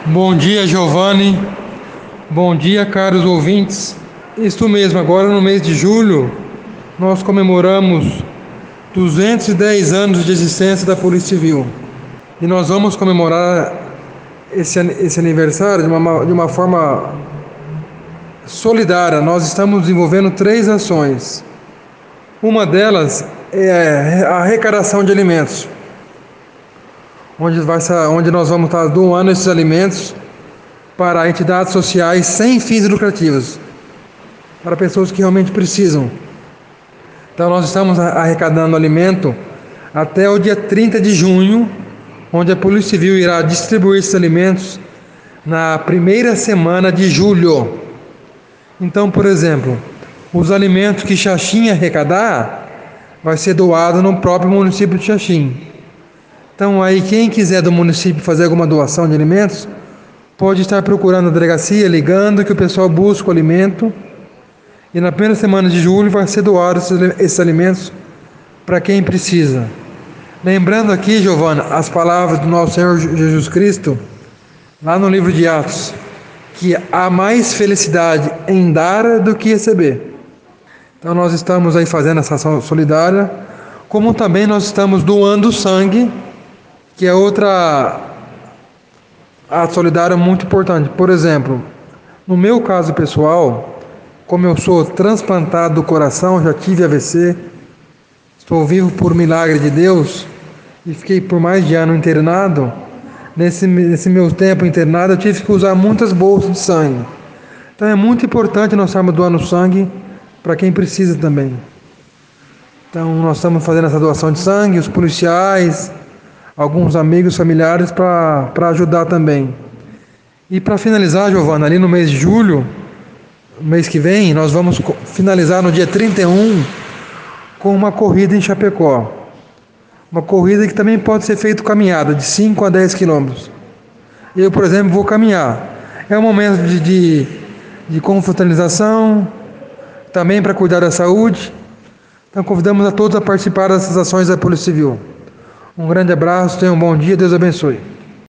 Bom dia, Giovanni. Bom dia, caros ouvintes. Isto mesmo, agora no mês de julho, nós comemoramos 210 anos de existência da Polícia Civil. E nós vamos comemorar esse aniversário de uma forma solidária. Nós estamos desenvolvendo 3 ações. Uma delas é a arrecadação de alimentos, onde nós vamos estar doando esses alimentos para entidades sociais sem fins lucrativos, para pessoas que realmente precisam. Então nós estamos arrecadando alimento até o dia 30 de junho, onde a Polícia Civil irá distribuir esses alimentos na primeira semana de julho. Então, por exemplo, os alimentos que Xaxim arrecadar vai ser doado no próprio município de Xaxim. Então aí quem quiser do município fazer alguma doação de alimentos, pode estar procurando a delegacia, ligando, que o pessoal busca o alimento. E na primeira semana de julho vai ser doado esses alimentos para quem precisa. Lembrando aqui, Giovana, as palavras do nosso Senhor Jesus Cristo, lá no livro de Atos, que há mais felicidade em dar do que receber. Então nós estamos aí fazendo essa ação solidária, como também nós estamos doando sangue, que é outra ato solidário muito importante. Por exemplo, no meu caso pessoal, como eu sou transplantado do coração, já tive AVC, estou vivo por milagre de Deus e fiquei por mais de ano internado. Nesse meu tempo internado, eu tive que usar muitas bolsas de sangue. Então é muito importante nós estarmos doando sangue para quem precisa também. Então nós estamos fazendo essa doação de sangue, os policiais, alguns amigos, familiares, para ajudar também. E para finalizar, Giovana, ali no mês de julho, mês que vem, nós vamos finalizar no dia 31 com uma corrida em Chapecó. Uma corrida que também pode ser feita caminhada, de 5 a 10 quilômetros. Eu, por exemplo, vou caminhar. É um momento de confraternização, também para cuidar da saúde. Então convidamos a todos a participar dessas ações da Polícia Civil. Um grande abraço, tenham um bom dia, Deus abençoe.